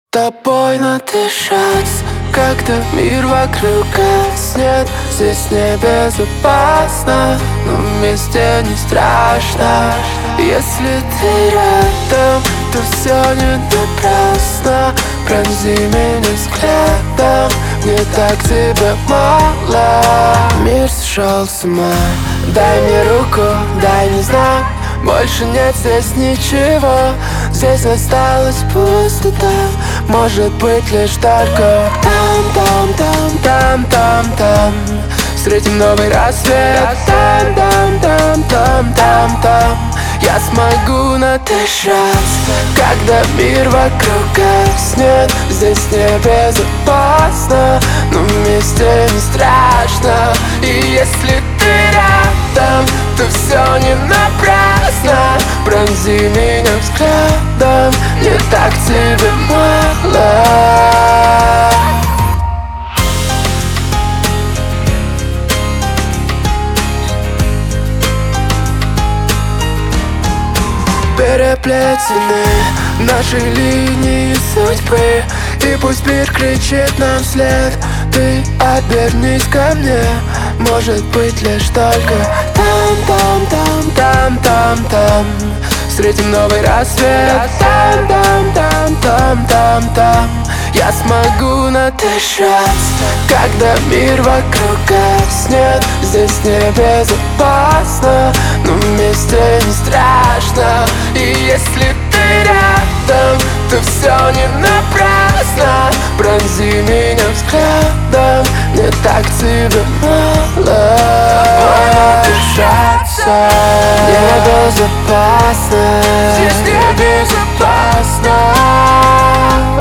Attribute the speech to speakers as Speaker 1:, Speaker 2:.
Speaker 1: Тобой надышаться, когда мир вокруг гаснет. Здесь небезопасно, но вместе не страшно. Если ты рядом, то все не напрасно. Пронзи меня взглядом, мне так тебя мало. Мир сошел с ума, дай мне руку, дай мне знак. Больше нет здесь ничего, здесь осталась пустота. Может быть лишь только там встретим новый рассвет. Там я смогу надышаться, когда мир вокруг гаснет. Здесь небезопасно, но вместе не страшно. И если ты рядом, то все не напрасно. Пронзи меня взглядом, мне так тебя мало. Переплетены наши линии судьбы, и пусть мир кричит нам вслед. Ты обернись ко мне, может быть лишь только там встретим новый рассвет. Там я смогу надышаться, когда мир вокруг гаснет. Здесь небезопасно, но вместе не страшно. И если ты рядом, то все не напрасно. Пронзи меня взглядом, мне так тебя мало. Надышаться небезопасно, здесь небезопасно.